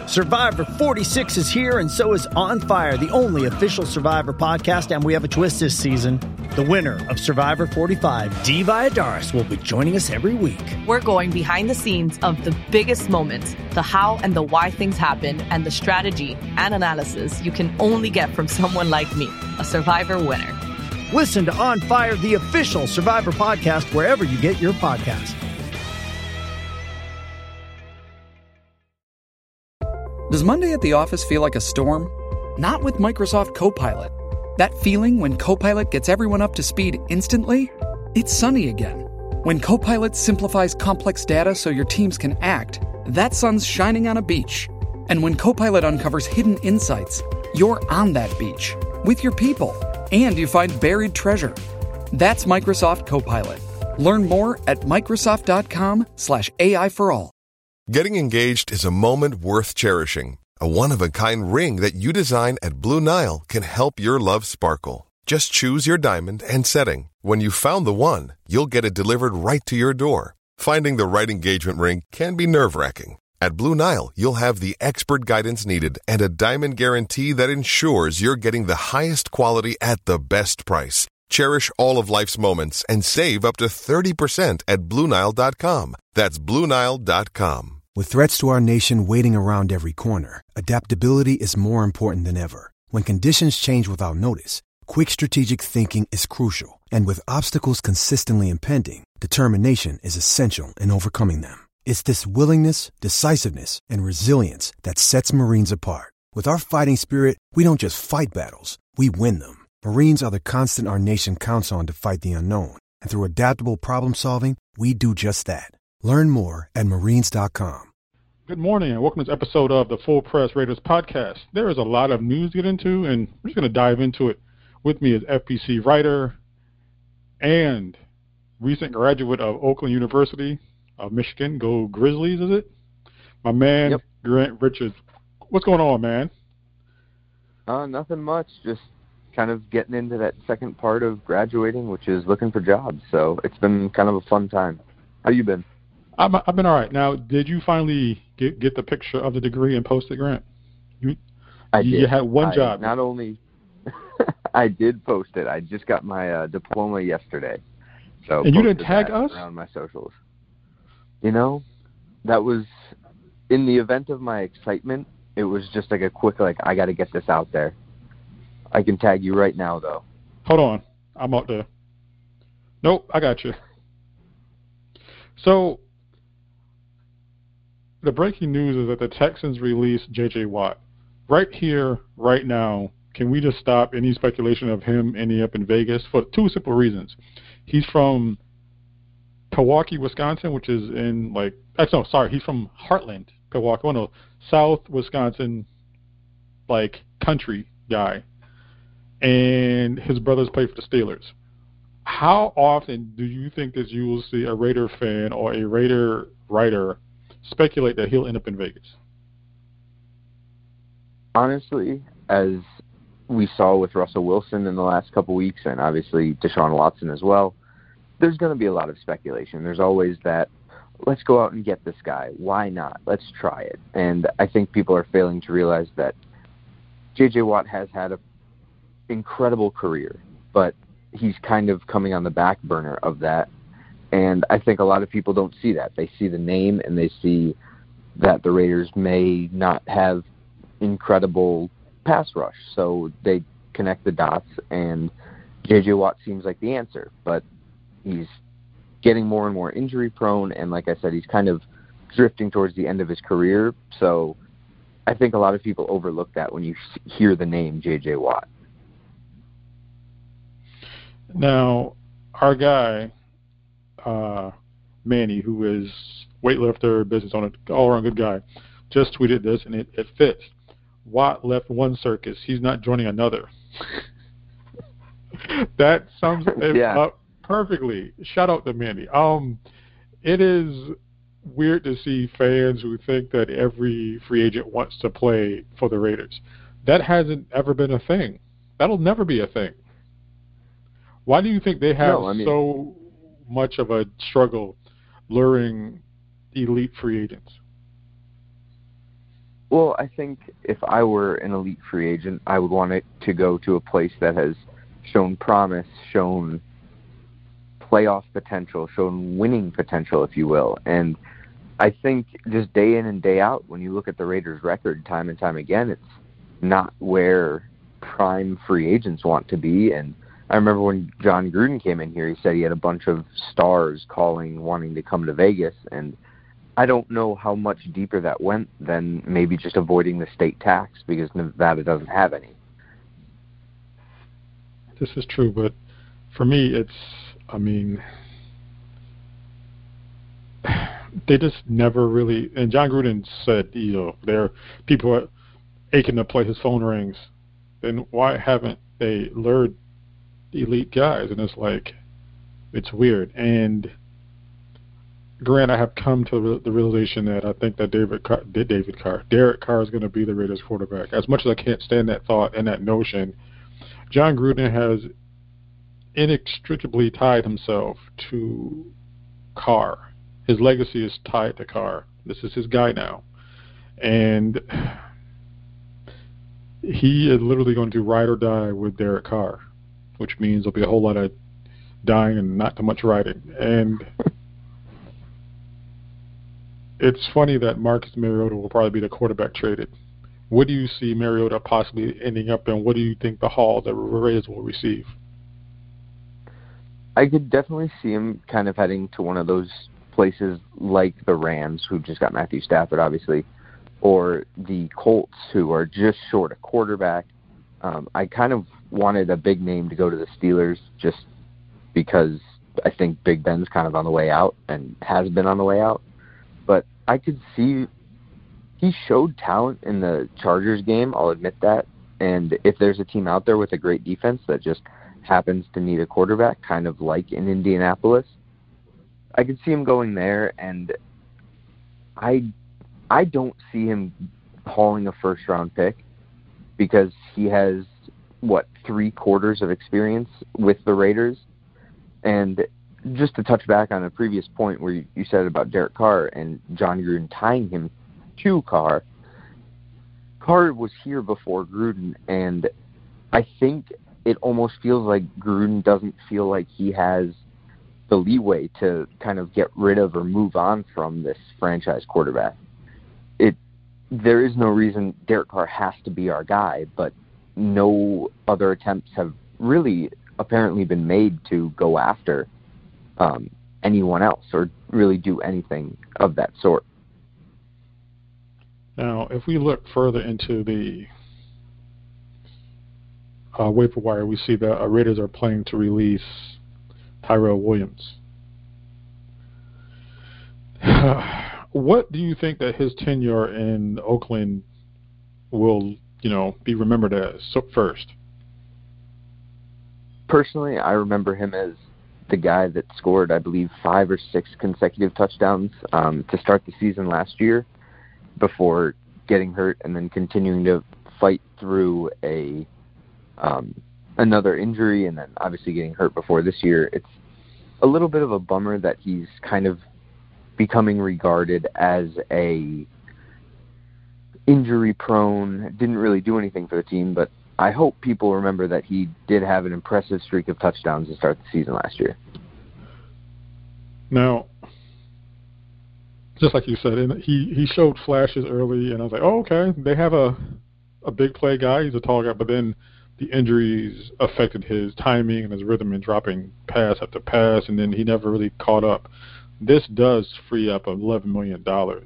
Survivor 46 is here, and so is On Fire, the only official Survivor podcast, and we have a twist this season. The winner of Survivor 45, Dee Valladares, will be joining us every week. We're going behind the scenes of the biggest moments, the how and the why things happen, and the strategy and analysis you can only get from someone like me, a Survivor winner. Listen to On Fire, the official Survivor podcast, wherever you get your podcasts. Does Monday at the office feel like a storm? Not with Microsoft Copilot. That feeling when Copilot gets everyone up to speed instantly? It's sunny again. When Copilot simplifies complex data so your teams can act, that sun's shining on a beach. And when Copilot uncovers hidden insights, you're on that beach with your people, and you find buried treasure. That's Microsoft Copilot. Learn more at Microsoft.com/AI for all. Getting engaged is a moment worth cherishing. A one-of-a-kind ring that you design at Blue Nile can help your love sparkle. Just choose your diamond and setting. When you've found the one, you'll get it delivered right to your door. Finding the right engagement ring can be nerve-wracking. At Blue Nile, you'll have the expert guidance needed and a diamond guarantee that ensures you're getting the highest quality at the best price. Cherish all of life's moments and save up to 30% at BlueNile.com. That's BlueNile.com. With threats to our nation waiting around every corner, adaptability is more important than ever. When conditions change without notice, quick strategic thinking is crucial. And with obstacles consistently impending, determination is essential in overcoming them. It's this willingness, decisiveness, and resilience that sets Marines apart. With our fighting spirit, we don't just fight battles, we win them. Marines are the constant our nation counts on to fight the unknown. And through adaptable problem solving, we do just that. Learn more at Marines.com. Good morning and welcome to this episode of the Full Press Raiders podcast. There is a lot of news to get into, and we're just going to dive into it. With me is FPC writer and recent graduate of Oakland University of Michigan. Go Grizzlies, is it? My man, Yep. Grant Richards. What's going on, man? Nothing much. Just kind of getting into that second part of graduating, which is looking for jobs. So it's been kind of a fun time. How you been? I've been all right. Now, did you finally get the picture of the degree and post it, Grant? I did. You had one job. Not only I did post it. I just got my diploma yesterday. So and you didn't tag us? Around my socials. You know, that was in the event of my excitement. It was just like a quick, I got to get this out there. I can tag you right now, though. Hold on. I'm out there. Nope, I got you. So, the breaking news is that the Texans released J.J. Watt. Right here, right now, can we just stop any speculation of him ending up in Vegas? For two simple reasons. He's from Pewaukee, Wisconsin, which is in, he's from Heartland, Pewaukee. South Wisconsin, country guy. And his brothers play for the Steelers. How often do you think that you will see a Raider fan or a Raider writer speculate that he'll end up in Vegas? Honestly, as we saw with Russell Wilson in the last couple weeks, and obviously Deshaun Watson as well, there's going to be a lot of speculation. There's always that, let's go out and get this guy. Why not? Let's try it. And I think people are failing to realize that J.J. Watt has had an incredible career, but he's kind of coming on the back burner of that. And I think a lot of people don't see that. They see the name and they see that the Raiders may not have incredible pass rush. So they connect the dots, and J.J. Watt seems like the answer. But he's getting more and more injury prone, and like I said, he's kind of drifting towards the end of his career. So I think a lot of people overlook that when you hear the name J.J. Watt. Now, our guy, Manny, who is weightlifter, business owner, all-around good guy, just tweeted this, and it fits. Watt left one circus. He's not joining another. That sums it up perfectly. Shout out to Manny. It is weird to see fans who think that every free agent wants to play for the Raiders. That hasn't ever been a thing. That'll never be a thing. Why do you think they have so much of a struggle luring elite free agents? Well, I think if I were an elite free agent, I would want it to go to a place that has shown promise, shown playoff potential, shown winning potential, if you will. And I think just day in and day out, when you look at the Raiders' record time and time again, it's not where prime free agents want to be. And I remember when John Gruden came in here, he said he had a bunch of stars calling, wanting to come to Vegas. And I don't know how much deeper that went than maybe just avoiding the state tax, because Nevada doesn't have any. This is true, but for me, they just never really, and John Gruden said, there people are aching to play, his phone rings. Then why haven't they lured elite guys? And it's like, it's weird. And Grant, I have come to the realization that I think that Derek Carr is going to be the Raiders quarterback. As much as I can't stand that thought and that notion, John Gruden has inextricably tied himself to Carr. His legacy is tied to Carr. This is his guy now. And he is literally going to ride or die with Derek Carr, which means there'll be a whole lot of dying and not too much riding. And it's funny that Marcus Mariota will probably be the quarterback traded. What do you see Mariota possibly ending up in? What do you think the haul that Raiders will receive? I could definitely see him kind of heading to one of those places like the Rams, who just got Matthew Stafford, obviously, or the Colts, who are just short a quarterback. I kind of wanted a big name to go to the Steelers just because I think Big Ben's kind of on the way out and has been on the way out. But I could see he showed talent in the Chargers game, I'll admit that. And if there's a team out there with a great defense that just happens to need a quarterback, kind of like in Indianapolis, I could see him going there. And I don't see him hauling a first-round pick, because he has, 3 quarters of experience with the Raiders. And just to touch back on a previous point where you said about Derek Carr and John Gruden tying him to Carr, Carr was here before Gruden, and I think it almost feels like Gruden doesn't feel like he has the leeway to kind of get rid of or move on from this franchise quarterback. There is no reason Derek Carr has to be our guy, but no other attempts have really apparently been made to go after anyone else or really do anything of that sort. Now, if we look further into the waiver wire, we see that Raiders are planning to release Tyrell Williams. What do you think that his tenure in Oakland will, be remembered as first? Personally, I remember him as the guy that scored, I believe, 5 or 6 consecutive touchdowns to start the season last year before getting hurt and then continuing to fight through another injury and then obviously getting hurt before this year. It's a little bit of a bummer that he's kind of becoming regarded as a injury-prone, didn't really do anything for the team, but I hope people remember that he did have an impressive streak of touchdowns to start the season last year. Now, just like you said, he showed flashes early, and I was like, oh, okay, they have a big play guy. He's a tall guy, but then the injuries affected his timing and his rhythm in dropping pass after pass, and then he never really caught up. This does free up $11 million.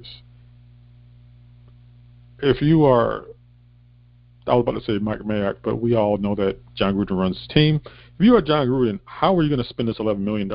If you are, I was about to say Mike Mayock, but we all know that John Gruden runs his team. If you are John Gruden, how are you going to spend this $11 million?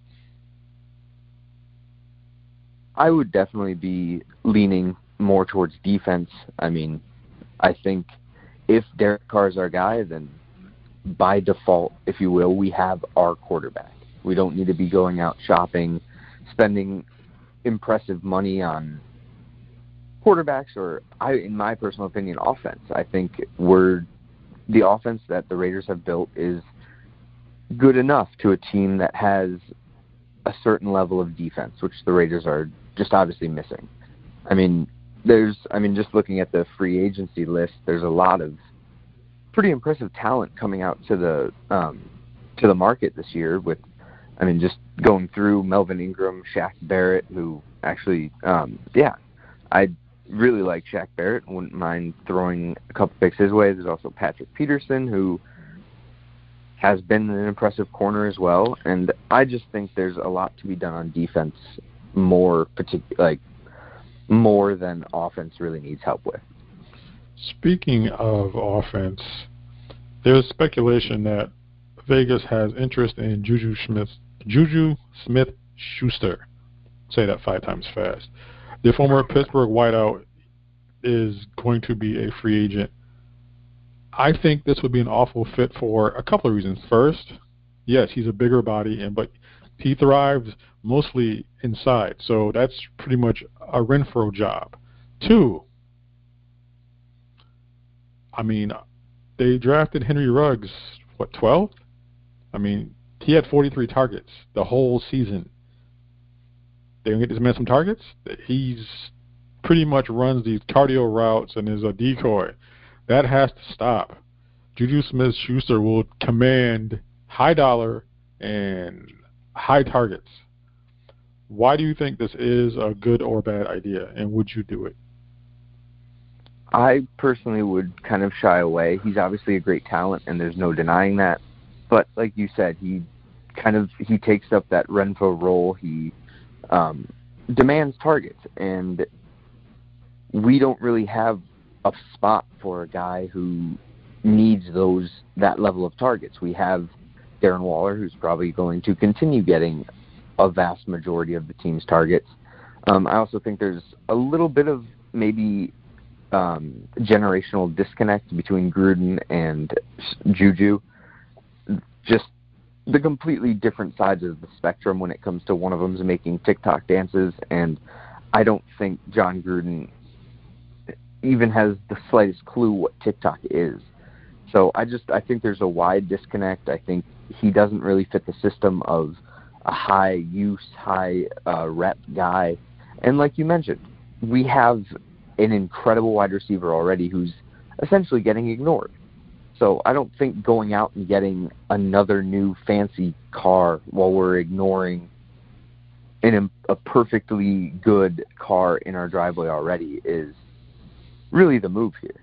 I would definitely be leaning more towards defense. I mean, I think if Derek Carr is our guy, then by default, if you will, we have our quarterback. We don't need to be going out shopping, spending impressive money on quarterbacks or, in my personal opinion, offense. I think the offense that the Raiders have built is good enough to a team that has a certain level of defense, which the Raiders are just obviously missing. I mean, just looking at the free agency list, there's a lot of pretty impressive talent coming out to the market this year with, just going through Melvin Ingram, Shaq Barrett, who actually, I really like Shaq Barrett. Wouldn't mind throwing a couple picks his way. There's also Patrick Peterson, who has been an impressive corner as well. And I just think there's a lot to be done on defense, more than offense really needs help with. Speaking of offense, there's speculation that Vegas has interest in Juju Smith-Schuster. Say that 5 times fast. The former Pittsburgh wideout is going to be a free agent. I think this would be an awful fit for a couple of reasons. First, yes, he's a bigger body, but he thrives mostly inside, so that's pretty much a Renfrow job. 2, they drafted Henry Ruggs, 12th? He had 43 targets the whole season. They gonna get this man some targets? He's pretty much runs these cardio routes and is a decoy. That has to stop. Juju Smith-Schuster will command high dollar and high targets. Why do you think this is a good or bad idea, and would you do it? I personally would kind of shy away. He's obviously a great talent, and there's no denying that. But like you said, he takes up that Renfrow role. He demands targets, and we don't really have a spot for a guy who needs that level of targets. We have Darren Waller, who's probably going to continue getting a vast majority of the team's targets. I also think there's a little bit of maybe generational disconnect between Gruden and Juju. Just the completely different sides of the spectrum when it comes to one of them's making TikTok dances, and I don't think John Gruden even has the slightest clue what TikTok is. So I think there's a wide disconnect. I think he doesn't really fit the system of a high-use, high-rep guy. And like you mentioned, we have an incredible wide receiver already who's essentially getting ignored. So I don't think going out and getting another new fancy car while we're ignoring a perfectly good car in our driveway already is really the move here.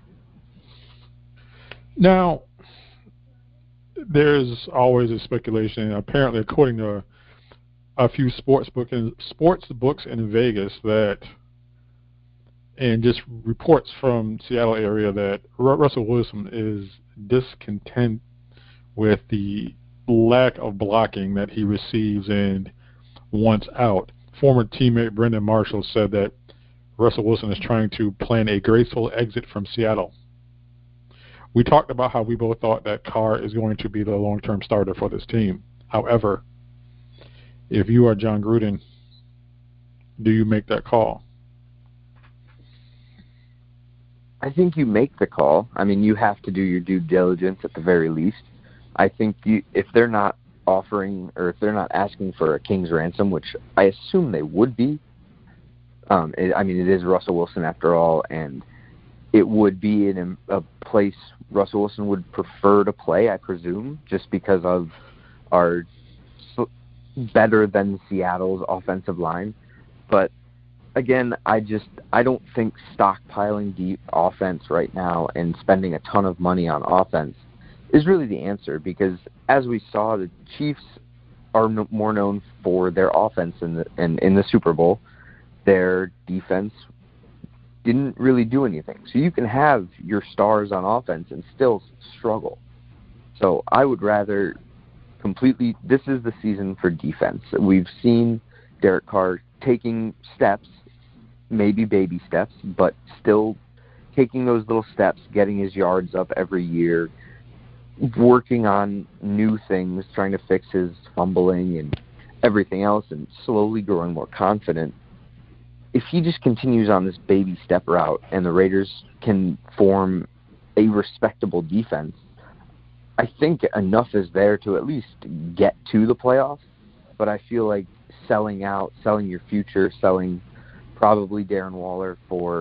Now, there's always a speculation, apparently according to a few sports books in Vegas, that, and just reports from Seattle area, that Russell Wilson is discontent with the lack of blocking that he receives and wants out. Former teammate Brendan Marshall said that Russell Wilson is trying to plan a graceful exit from Seattle. We talked about how we both thought that Carr is going to be the long-term starter for this team. However, if you are John Gruden, do you make that call? I think you make the call. You have to do your due diligence at the very least. I think if they're not offering, or if they're not asking for a king's ransom, which I assume they would be, it is Russell Wilson after all, and it would be in a place Russell Wilson would prefer to play, I presume, just because of our better than Seattle's offensive line. But again, I don't think stockpiling deep offense right now and spending a ton of money on offense is really the answer, because as we saw, the Chiefs are more known for their offense in the Super Bowl. Their defense didn't really do anything. So you can have your stars on offense and still struggle. So I would rather this is the season for defense. We've seen Derek Carr taking steps, maybe baby steps, but still taking those little steps, getting his yards up every year, working on new things, trying to fix his fumbling and everything else, and slowly growing more confident. If he just continues on this baby step route and the Raiders can form a respectable defense, I think enough is there to at least get to the playoffs. But I feel like selling your future, selling probably Darren Waller for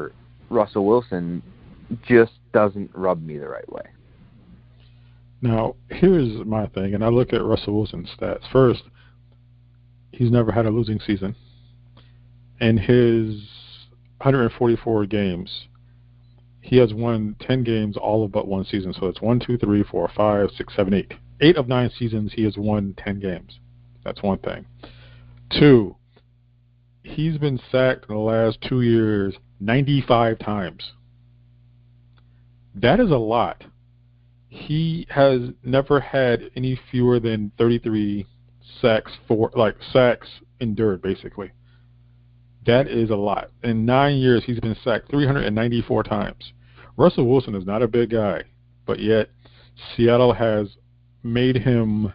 Russell Wilson just doesn't rub me the right way. Now, here's my thing, and I look at Russell Wilson's stats. First, he's never had a losing season. In his 144 games, he has won 10 games all of but one season. So it's 1, 2, 3, 4, 5, 6, 7, 8. 8 of 9 seasons, he has won 10 games. That's one thing. 2, he's been sacked in the last 2 years 95 times. That is a lot. He has never had any fewer than 33 sacks endured, basically. That is a lot. In 9 years, he's been sacked 394 times. Russell Wilson is not a big guy, but yet Seattle has made him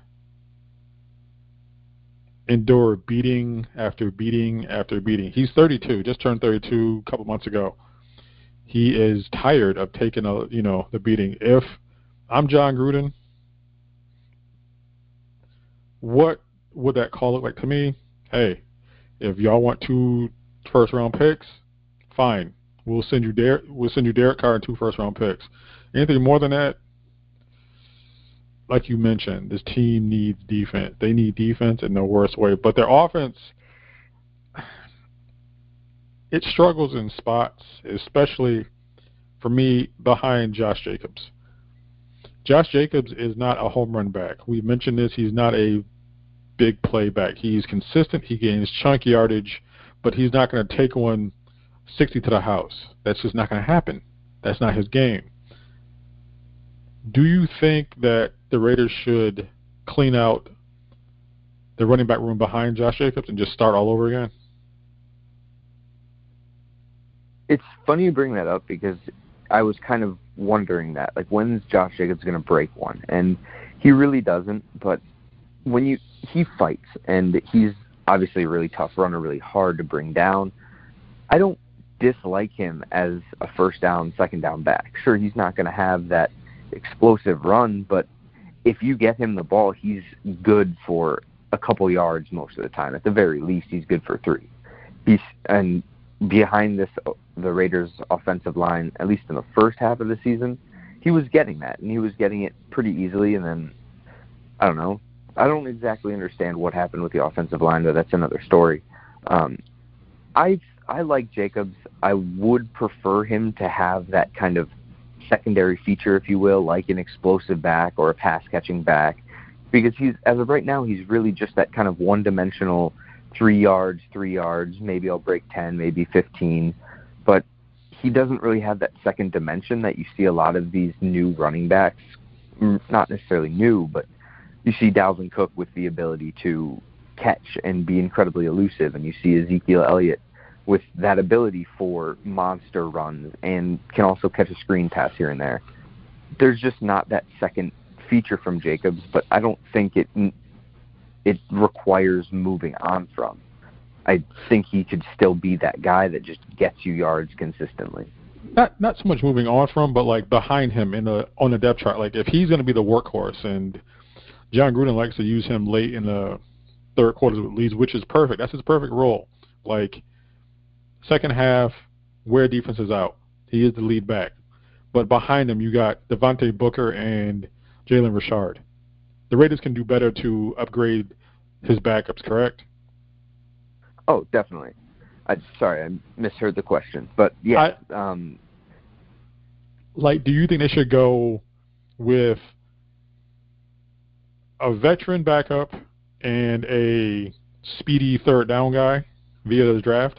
endure beating after beating after beating. He's 32, just turned 32 a couple months ago. He is tired of taking the beating. If I'm John Gruden, what would that call look like to me? Hey, if y'all want 2 first-round picks, fine. We'll send you Derek Carr and 2 first-round picks. Anything more than that, like you mentioned, this team needs defense. They need defense in the worst way. But their offense, it struggles in spots, especially for me behind Josh Jacobs. Josh Jacobs is not a home run back. We mentioned this. He's not a big play back. He's consistent. He gains chunk yardage, but he's not going to take one 60 to the house. That's just not going to happen. That's not his game. Do you think that the Raiders should clean out the running back room behind Josh Jacobs and just start all over again? It's funny you bring that up because I was kind of wondering that. Like, when's Josh Jacobs going to break one? And he really doesn't, but when he fights, and he's obviously a really tough runner, really hard to bring down. I don't dislike him as a first down, second down back. Sure, he's not going to have that explosive run, but if you get him the ball, he's good for a couple yards most of the time. At the very least, he's good for 3. And behind the Raiders' offensive line, at least in the first half of the season, he was getting that, and he was getting it pretty easily. And then, I don't know. I don't exactly understand what happened with the offensive line, but that's another story. I like Jacobs. I would prefer him to have that kind of secondary feature, if you will, like an explosive back or a pass-catching back, because as of right now, he's really just that kind of one-dimensional 3 yards, maybe I'll break 10, maybe 15, but he doesn't really have that second dimension that you see a lot of these new running backs, not necessarily new, but you see Dalvin Cook with the ability to catch and be incredibly elusive, and you see Ezekiel Elliott with that ability for monster runs and can also catch a screen pass here and there. There's just not that second feature from Jacobs, but I don't think it requires moving on from. I think he could still be that guy that just gets you yards consistently. Not so much moving on from, but like behind him on the depth chart. Like if he's going to be the workhorse, and John Gruden likes to use him late in the third quarters with leads, which is perfect. That's his perfect role. Like second half, wear defenses out. He is the lead back. But behind him, you got Devontae Booker and Jalen Richard. The Raiders can do better to upgrade his backups, correct? Oh, definitely. Sorry, I misheard the question. But, yeah. Do you think they should go with a veteran backup and a speedy third down guy via the draft?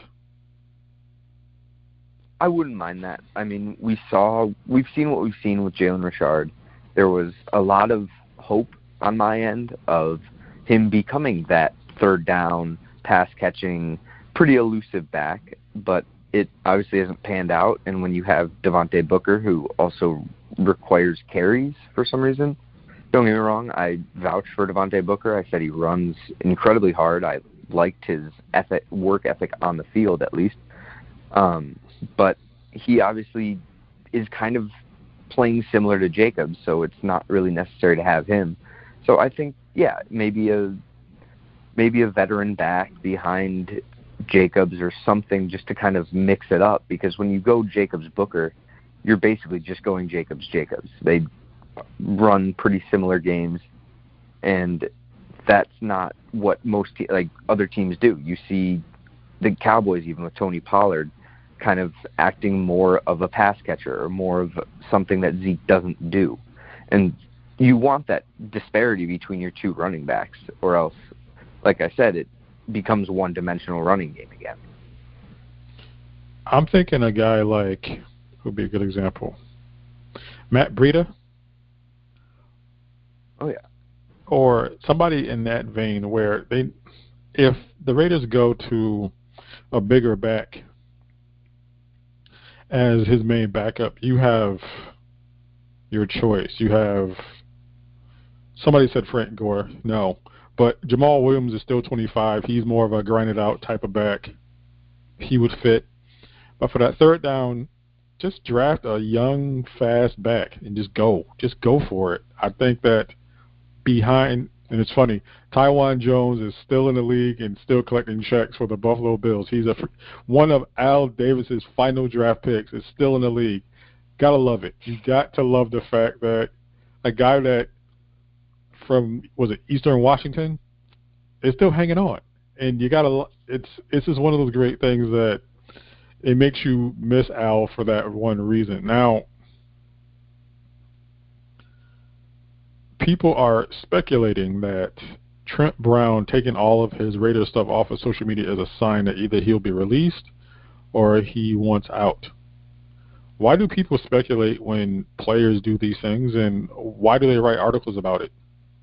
I wouldn't mind that. I mean, we've seen what we've seen with Jalen Richard. There was a lot of hope on my end of him becoming that third down, pass-catching, pretty elusive back, but it obviously hasn't panned out. And when you have Devontae Booker, who also requires carries for some reason, don't get me wrong, I vouch for Devontae Booker. I said he runs incredibly hard. I liked his work ethic on the field, at least. But he obviously is kind of playing similar to Jacobs, so it's not really necessary to have him. So I think, yeah, maybe a veteran back behind Jacobs or something just to kind of mix it up, because when you go Jacobs-Booker, you're basically just going Jacobs-Jacobs. They run pretty similar games, and that's not what most other teams do. You see the Cowboys, even with Tony Pollard, kind of acting more of a pass catcher or more of something that Zeke doesn't do. And you want that disparity between your two running backs, or else, like I said, it becomes one-dimensional running game again. I'm thinking a guy like, who'd be a good example? Matt Breida? Oh, yeah. Or somebody in that vein where if the Raiders go to a bigger back as his main backup, you have your choice. You have, somebody said Frank Gore. No. But Jamal Williams is still 25. He's more of a grinded-out type of back. He would fit. But for that third down, just draft a young, fast back and just go. Just go for it. I think that behind, and it's funny, Tywan Jones is still in the league and still collecting checks for the Buffalo Bills. He's one of Al Davis's final draft picks is still in the league. Gotta love it. You got to love the fact that a guy that from, was it Eastern Washington, is still hanging on. And you gotta, it's just one of those great things that it makes you miss Al for that one reason. Now, people are speculating that Trent Brown taking all of his Raiders stuff off of social media is a sign that either he'll be released or he wants out. Why do people speculate when players do these things, and why do they write articles about it?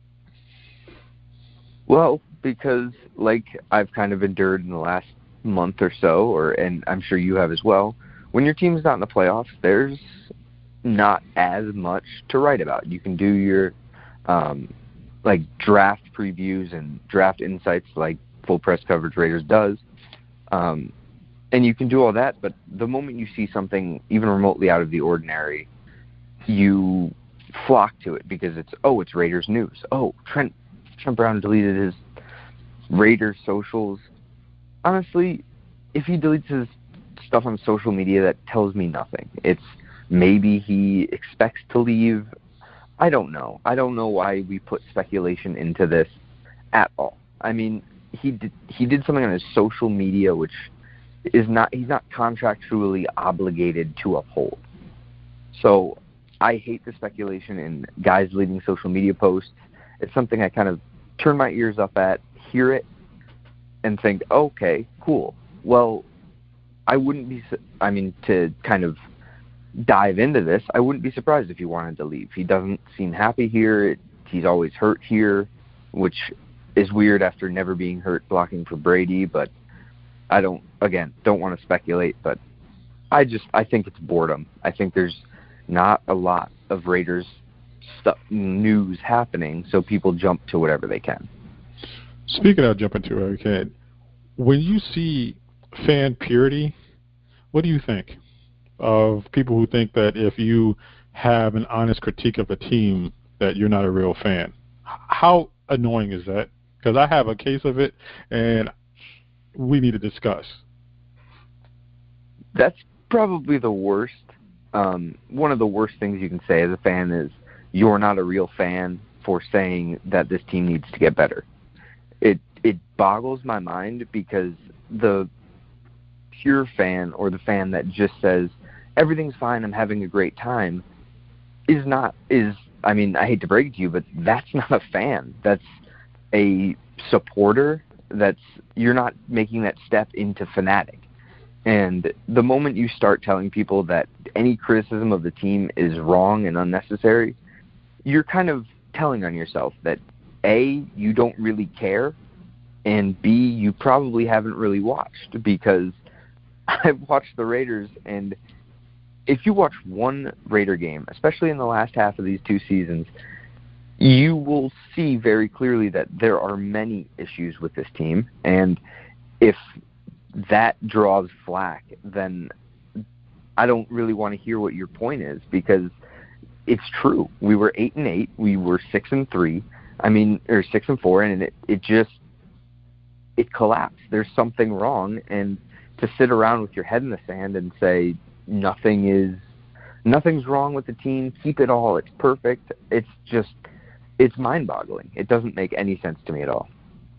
Well, because like I've kind of endured in the last month or so, and I'm sure you have as well, when your team's not in the playoffs, there's not as much to write about. You can do your draft previews and draft insights like Full Press Coverage Raiders does, and you can do all that, but the moment you see something even remotely out of the ordinary, you flock to it because it's Raiders news. Oh, Trent Brown deleted his Raiders socials. Honestly, if he deletes his stuff on social media, that tells me nothing. It's maybe he expects to leave. I don't know. I don't know why we put speculation into this at all. I mean, he did something on his social media which he's not contractually obligated to uphold. So I hate the speculation in guys leaving social media posts. It's something I kind of turn my ears up at, hear it, and think, okay, cool. Well, to kind of dive into this, I wouldn't be surprised if he wanted to leave. He doesn't seem happy here. He's always hurt here, which is weird after never being hurt blocking for Brady, but I don't want to speculate, but I think it's boredom. I think there's not a lot of Raiders news happening, so people jump to whatever they can. Speaking of jumping to whatever they can, when you see fan purity, what do you think of people who think that if you have an honest critique of a team that you're not a real fan? How annoying is that? Because I have a case of it, and we need to discuss. That's probably the worst. One of the worst things you can say as a fan is you're not a real fan for saying that this team needs to get better. It boggles my mind because the pure fan, or the fan that just says everything's fine, I'm having a great time, I hate to break it to you, but that's not a fan. That's a supporter. You're not making that step into fanatic. And the moment you start telling people that any criticism of the team is wrong and unnecessary, you're kind of telling on yourself that A, you don't really care, and B, you probably haven't really watched, because I've watched the Raiders, and if you watch one Raider game, especially in the last half of these two seasons, you will see very clearly that there are many issues with this team, and if that draws flack, then I don't really want to hear what your point is, because it's true. We were 8-8, we were 6-3, or 6-4, and it just it collapsed. There's something wrong, and to sit around with your head in the sand and say nothing's wrong with the team, keep it all, it's perfect, it's mind-boggling. It doesn't make any sense to me at all.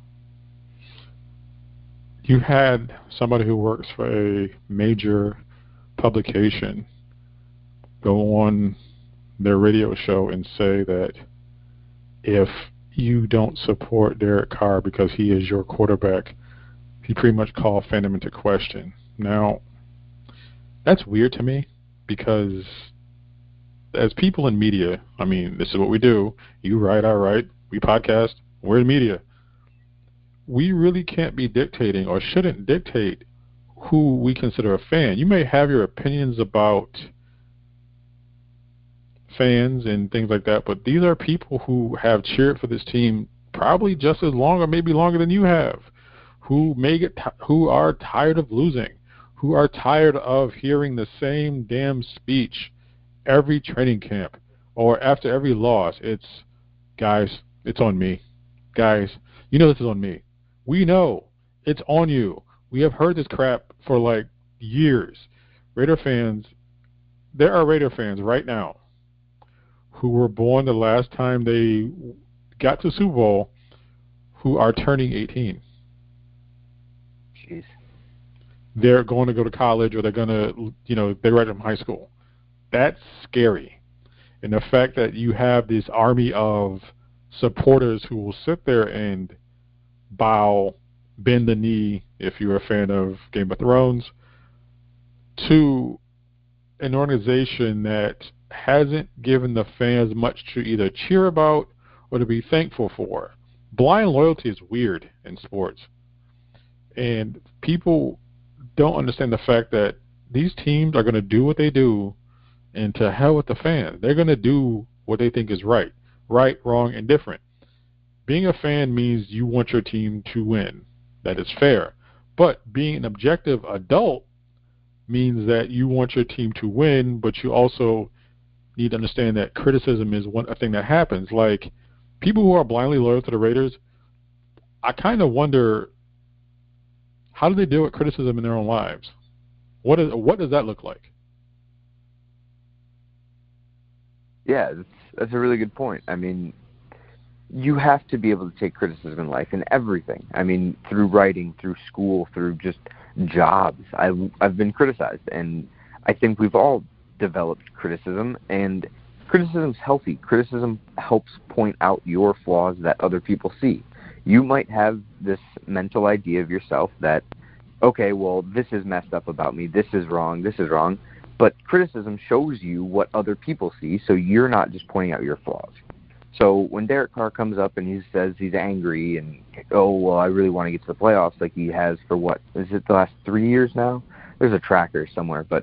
You had somebody who works for a major publication go on their radio show and say that if you don't support Derek Carr because he is your quarterback, he pretty much called fandom into question. Now, that's weird to me because as people in media, I mean, this is what we do. You write, I write, we podcast, we're in media. We really can't be dictating or shouldn't dictate who we consider a fan. You may have your opinions about fans and things like that, but these are people who have cheered for this team probably just as long or maybe longer than you have, who who are tired of losing, who are tired of hearing the same damn speech every training camp or after every loss. It's, guys, it's on me. Guys, you know this is on me. We know it's on you. We have heard this crap for like years. Raider fans, there are Raider fans right now who were born the last time they got to Super Bowl who are turning 18. Jeez. They're going to go to college or they're going to, they graduate from high school. That's scary. And the fact that you have this army of supporters who will sit there and bow, bend the knee, if you're a fan of Game of Thrones, to an organization that hasn't given the fans much to either cheer about or to be thankful for. Blind loyalty is weird in sports. And people don't understand the fact that these teams are going to do what they do, and to hell with the fans. They're going to do what they think is right. Right, wrong, and different. Being a fan means you want your team to win. That is fair. But being an objective adult means that you want your team to win, but you also need to understand that criticism is a thing that happens. Like, people who are blindly loyal to the Raiders, I kind of wonder, how do they deal with criticism in their own lives? What does that look like? Yeah, that's a really good point. I mean, you have to be able to take criticism in life, in everything. I mean, through writing, through school, through just jobs. I've been criticized, and I think we've all developed criticism, and criticism's healthy. Criticism helps point out your flaws that other people see. You might have this mental idea of yourself that, okay, well, this is messed up about me, this is wrong, but criticism shows you what other people see, so you're not just pointing out your flaws. So when Derek Carr comes up and he says he's angry and, oh, well, I really want to get to the playoffs like he has for what, is it the last 3 years now? There's a tracker somewhere, but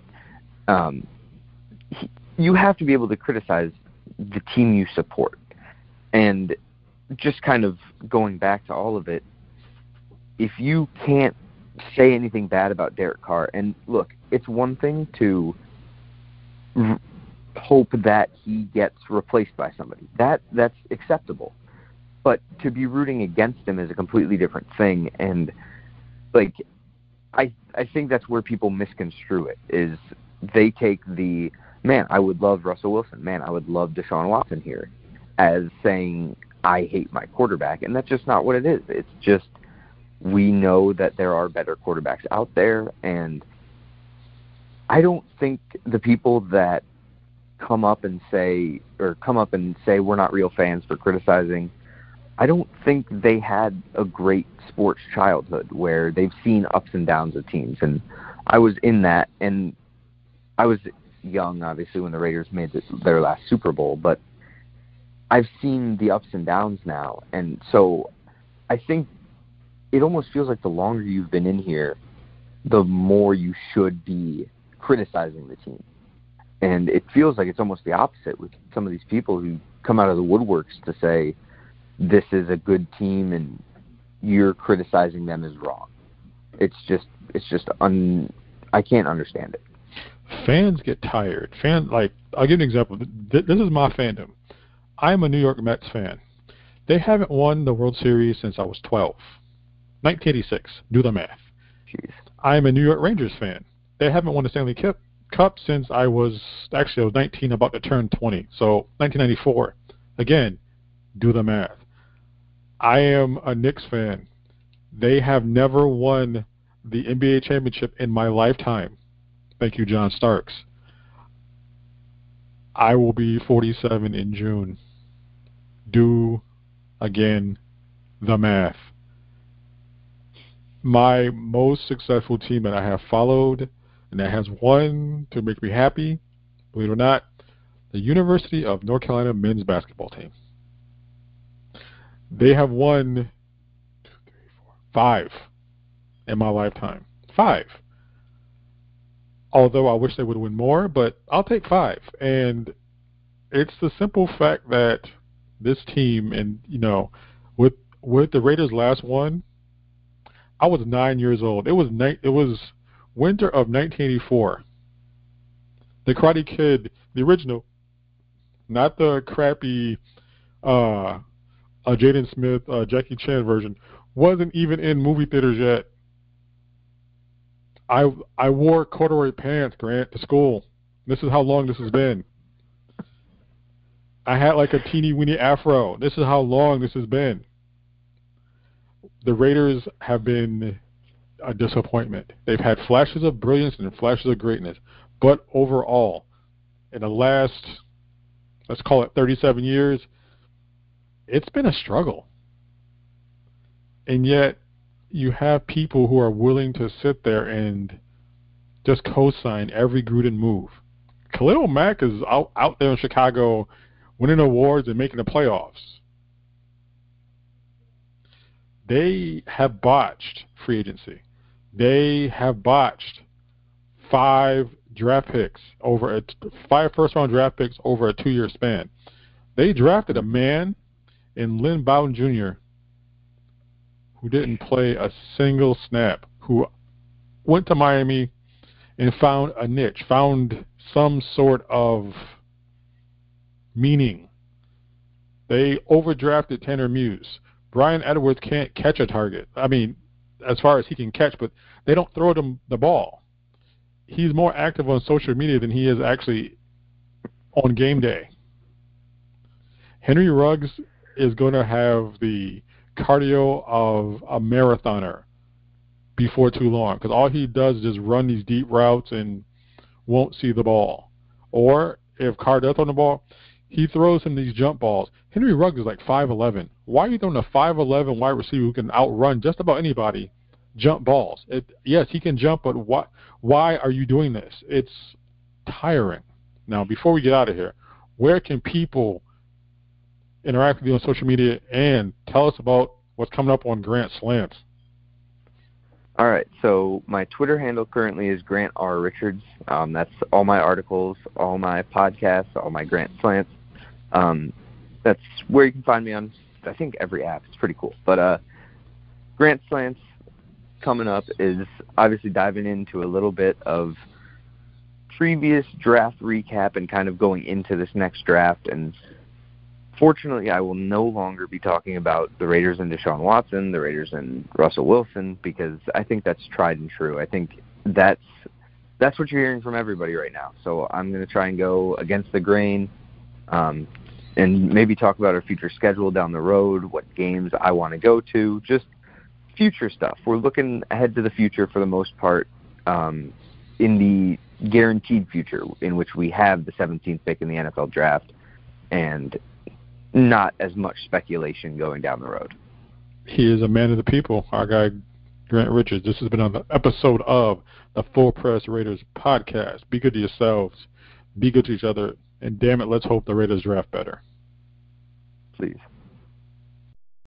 you have to be able to criticize the team you support. And just kind of going back to all of it, if you can't say anything bad about Derek Carr, and look, it's one thing to hope that he gets replaced by somebody. That's acceptable. But to be rooting against him is a completely different thing. And, like, I think that's where people misconstrue it, is they take the, man, I would love Russell Wilson, man, I would love Deshaun Watson here, as saying, I hate my quarterback. And that's just not what it is. It's just, we know that there are better quarterbacks out there, and I don't think the people that come up and say we're not real fans for criticizing, I don't think they had a great sports childhood where they've seen ups and downs of teams. And I was in that, and I was young, obviously, when the Raiders made their last Super Bowl, but I've seen the ups and downs now. And so I think it almost feels like the longer you've been in here, the more you should be criticizing the team. And it feels like it's almost the opposite with some of these people who come out of the woodworks to say, this is a good team and you're criticizing them is wrong. I can't understand it. Fans get tired. I'll give you an example. This is my fandom. I'm a New York Mets fan. They haven't won the World Series since I was 12. 1986. Do the math. Jeez. I'm a New York Rangers fan. They haven't won the Stanley Cup since I was 19, about to turn 20. So 1994. Again, do the math. I am a Knicks fan. They have never won the NBA championship in my lifetime. Thank you, John Starks. I will be 47 in June. Do, again, the math. My most successful team that I have followed and that has won to make me happy, believe it or not, the University of North Carolina men's basketball team. They have won 1, 2, 3, 4, 5 in my lifetime. 5. Although I wish they would win more, but I'll take 5. And it's the simple fact that this team, and with the Raiders' last one, I was 9 years old. It was winter of 1984. The Karate Kid, the original, not the crappy Jaden Smith, Jackie Chan version, wasn't even in movie theaters yet. I wore corduroy pants, Grant, to school. This is how long this has been. I had like a teeny weeny afro. This is how long this has been. The Raiders have been a disappointment. They've had flashes of brilliance and flashes of greatness. But overall, in the last, let's call it 37 years, it's been a struggle. And yet, you have people who are willing to sit there and just co-sign every Gruden move. Khalil Mack is out there in Chicago winning awards and making the playoffs. They have botched free agency. They have botched 5 draft picks over 5 first-round draft picks over a 2-year span. They drafted a man in Lynn Bowden Jr. who didn't play a single snap, who went to Miami and found a niche, found some sort of meaning. They overdrafted Tanner Muse. Brian Edwards can't catch a target. I mean, as far as he can catch, but they don't throw him the ball. He's more active on social media than he is actually on game day. Henry Ruggs is going to have the cardio of a marathoner before too long, because all he does is just run these deep routes and won't see the ball. Or if Carr does throw the ball, he throws him these jump balls. Henry Ruggs is like 5'11". Why are you throwing a 5'11" wide receiver who can outrun just about anybody jump balls? Yes, he can jump, but why are you doing this? It's tiring. Now, before we get out of here, where can people interact with you on social media and tell us about what's coming up on Grant Slants? All right, so my Twitter handle currently is Grant R. Richards. That's all my articles, all my podcasts, all my Grant Slants. That's where you can find me on, I think, every app. It's pretty cool. But Grant Slants coming up is obviously diving into a little bit of previous draft recap and kind of going into this next draft. And fortunately, I will no longer be talking about the Raiders and Deshaun Watson, the Raiders and Russell Wilson, because I think that's tried and true. I think that's what you're hearing from everybody right now. So I'm going to try and go against the grain and maybe talk about our future schedule down the road, what games I want to go to, just future stuff. We're looking ahead to the future for the most part, in the guaranteed future in which we have the 17th pick in the NFL draft and not as much speculation going down the road. He is a man of the people, our guy Grant Richards. This has been another episode of the Full Press Raiders podcast. Be good to yourselves, be good to each other, and damn it, let's hope the Raiders draft better. Please.